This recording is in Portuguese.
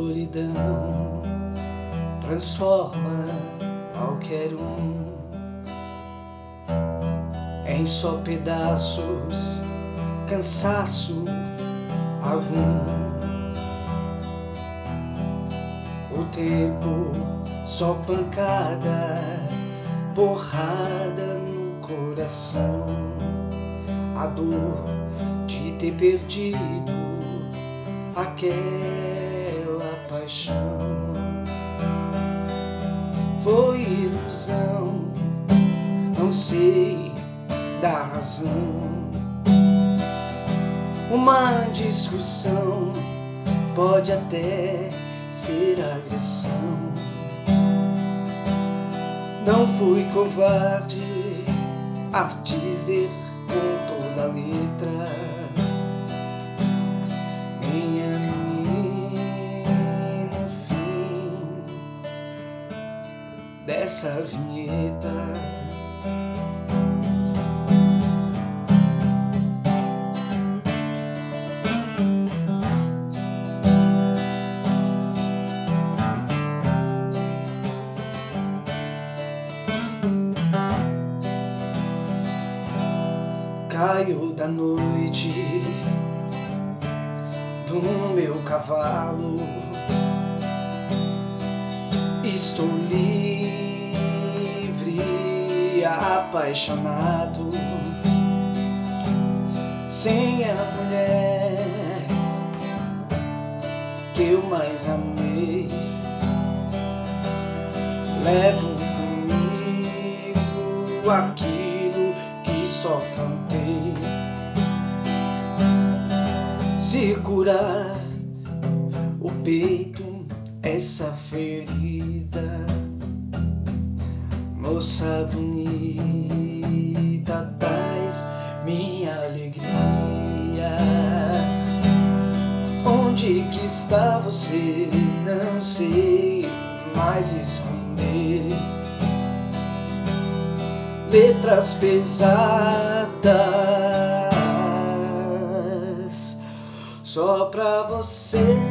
solidão transforma qualquer um em só pedaços, cansaço algum. O tempo só pancada, porrada no coração, a dor de ter perdido aquela paixão. Foi ilusão, não sei da razão. Uma discussão pode até ser agressão. Não fui covarde a dizer com toda a letra nem a mim no fim dessa vinheta. Caio da noite do meu cavalo, estou livre, apaixonado, sem a mulher que eu mais amei. Levo comigo aquilo que só cantei. Se curar o peito, essa ferida, moça bonita, traz minha alegria. Onde que está você? Não sei mais esconder. Letras pesadas só pra você.